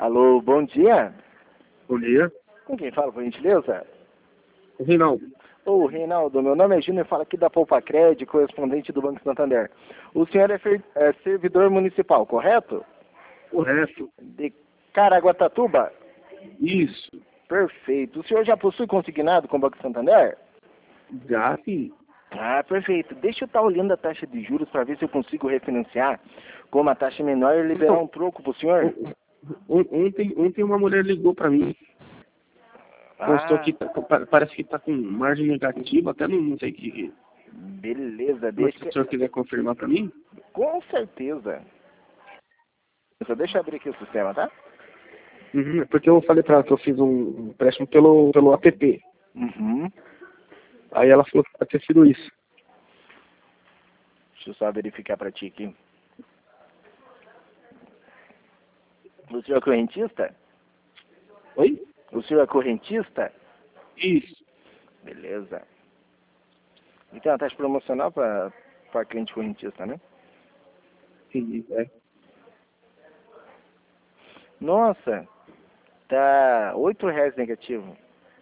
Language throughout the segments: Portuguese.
Alô, bom dia. Bom dia. Com quem fala, por gentileza? O Reinaldo. Ô, Reinaldo, meu nome é Júnior, falo aqui da Poupa-Cred, correspondente do Banco Santander. O senhor é servidor municipal, correto? Correto. De Caraguatatuba? Isso. Perfeito. O senhor já possui consignado com o Banco Santander? Já sim. Ah, perfeito. Deixa eu estar olhando a taxa de juros para ver se eu consigo refinanciar com uma taxa menor e liberar um troco para o senhor. Ontem uma mulher ligou para mim. Postou que parece que está com margem negativa, até não sei que. Beleza, Mas se o senhor quiser confirmar para mim? Com certeza. Só deixa eu abrir aqui o sistema, tá? Uhum, porque eu falei para ela que eu fiz um empréstimo pelo app. Uhum. Aí ela falou que pode ter sido isso. Deixa eu só verificar para ti aqui. O senhor é correntista? Oi? O senhor é correntista? Isso. Beleza. E tem uma taxa promocional para cliente correntista, né? Sim, é. Nossa, tá R$ 8 negativo.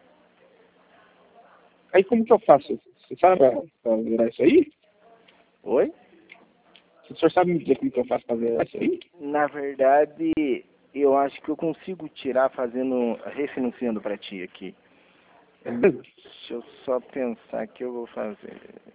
Aí como que eu faço? Você sabe pra virar isso aí? Oi? O senhor sabe me dizer como que eu faço para virar isso aí? Na verdade, eu acho que eu consigo tirar refinanciando para ti aqui. É mesmo? Deixa eu só pensar que eu vou fazer.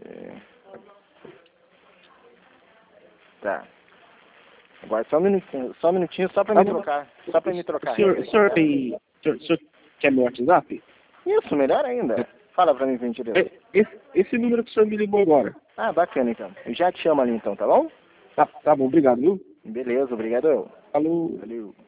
Tá. Agora só um minutinho só para me trocar. Só para me trocar. O senhor quer meu WhatsApp? Isso, melhor ainda. Fala para mim, gentileza. Esse número que o senhor me ligou agora. Ah, bacana então. Eu já te chamo ali então, tá bom? Tá bom, obrigado, viu? Beleza, obrigado eu. Falou. Valeu.